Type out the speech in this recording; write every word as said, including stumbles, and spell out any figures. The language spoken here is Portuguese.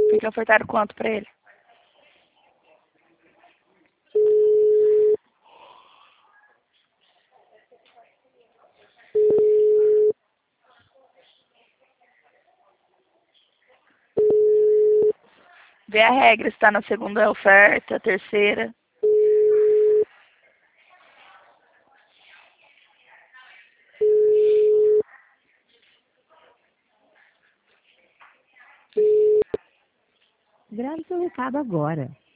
Porque ofertaram quanto pra ele? Vê a regra, se tá na segunda oferta, terceira. Grave seu recado agora.